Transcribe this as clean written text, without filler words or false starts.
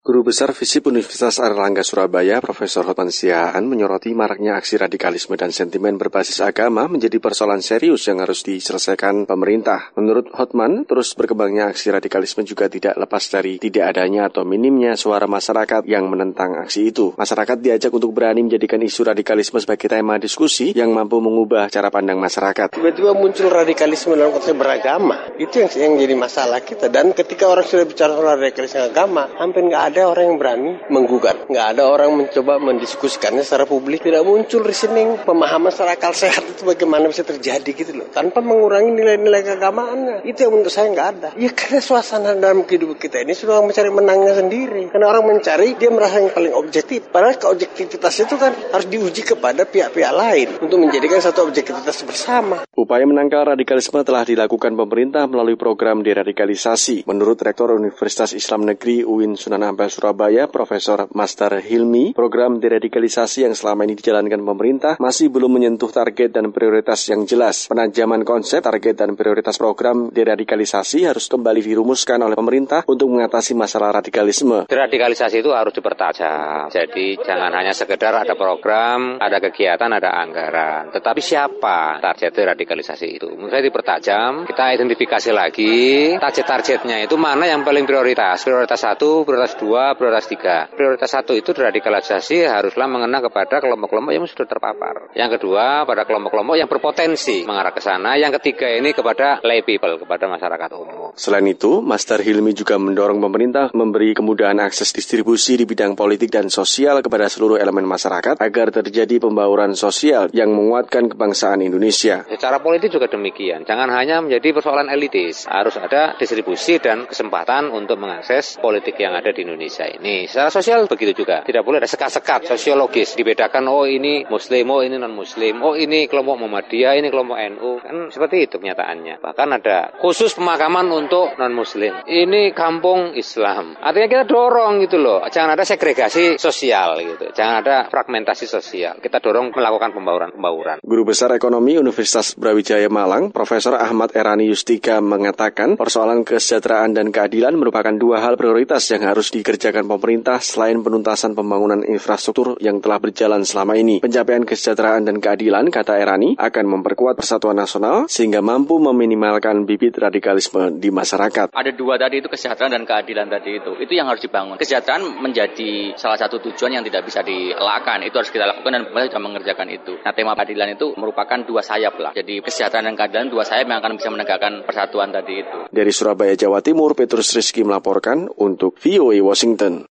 Guru Besar FISIP Universitas Airlangga Surabaya, Profesor Hotman Siahaan menyoroti maraknya aksi radikalisme dan sentimen berbasis agama menjadi persoalan serius yang harus diselesaikan pemerintah. Menurut Hotman, terus berkembangnya aksi radikalisme juga tidak lepas dari tidak adanya atau minimnya suara masyarakat yang menentang aksi itu. Masyarakat diajak untuk berani menjadikan isu radikalisme sebagai tema diskusi yang mampu mengubah cara pandang masyarakat. Tiba-tiba muncul radikalisme dalam konteks beragama. Itu yang jadi masalah kita. Dan ketika orang sudah bicara soal radikalisme agama, hampir nggak ada orang yang berani menggugat. Nggak ada orang mencoba mendiskusikannya secara publik. Tidak muncul reasoning, pemahaman secara akal sehat itu bagaimana bisa terjadi gitu loh. Tanpa mengurangi nilai-nilai keagamaannya. Itu yang menurut saya nggak ada. Ya karena suasana dalam kehidupan kita ini sudah mencari menangnya sendiri. Karena orang mencari, dia merasa yang paling objektif. Padahal keobjektivitas itu kan harus diuji kepada pihak-pihak lain untuk menjadikan satu objektivitas bersama. Upaya menangkal radikalisme telah dilakukan pemerintah melalui program deradikalisasi. Menurut Rektor Universitas Islam Negeri UIN Sunan Ampel Surabaya, Profesor Master Hilmi, program deradikalisasi yang selama ini dijalankan pemerintah masih belum menyentuh target dan prioritas yang jelas. Penajaman konsep, target dan prioritas program deradikalisasi harus kembali dirumuskan oleh pemerintah untuk mengatasi masalah radikalisme. Deradikalisasi itu harus dipertajam. Jadi jangan hanya sekedar ada program, ada kegiatan, ada anggaran. Tetapi siapa target deradikalisasi itu? Menurut saya dipertajam, kita identifikasi lagi target-targetnya itu mana yang paling prioritas. Prioritas 1, prioritas 2, prioritas 3. Prioritas 1 itu deradikalisasi haruslah mengena kepada kelompok-kelompok yang sudah terpapar. Yang kedua pada kelompok-kelompok yang berpotensi mengarah ke sana. Yang ketiga ini kepada lay people, kepada masyarakat umum. Selain itu, Master Hilmi juga mendorong pemerintah memberi kemudahan akses distribusi di bidang politik dan sosial kepada seluruh elemen masyarakat agar terjadi pembauran sosial yang menguatkan kebangsaan Indonesia. Secara politik juga demikian. Jangan hanya menjadi persoalan elitis. Harus ada distribusi dan kesempatan untuk mengakses politik yang ada di Indonesia ini. Secara sosial begitu juga. Tidak boleh ada sekat-sekat sosiologis. Dibedakan, oh ini Muslim, oh ini non-Muslim, oh ini kelompok Muhammadiyah, ini kelompok NU. Kan seperti itu kenyataannya. Bahkan ada khusus pemakaman untuk non-Muslim. Ini kampung Islam. Artinya kita dorong gitu loh. Jangan ada segregasi sosial gitu. Jangan ada fragmentasi sosial. Kita dorong melakukan pembauran. Guru Besar Ekonomi Universitas Brawijaya Malang, Profesor Ahmad Erani Yustika mengatakan persoalan kesejahteraan dan keadilan merupakan dua hal prioritas yang harus dikerjakan pemerintah selain penuntasan pembangunan infrastruktur yang telah berjalan selama ini. Pencapaian kesejahteraan dan keadilan, kata Erani, akan memperkuat persatuan nasional sehingga mampu meminimalkan bibit radikalisme di masyarakat. Ada dua tadi, itu kesejahteraan dan keadilan tadi itu. Itu yang harus dibangun. Kesejahteraan menjadi salah satu tujuan yang tidak bisa dielakkan. Itu harus kita lakukan dan pemerintah sudah mengerjakan itu. Nah, tema keadilan itu merupakan dua sayap lah. Jadi kesejahteraan dan keadilan dua sayap yang akan bisa menegakkan persatuan tadi itu. Dari Surabaya, Jawa Timur, Petrus Rizky melaporkan untuk VOA Washington.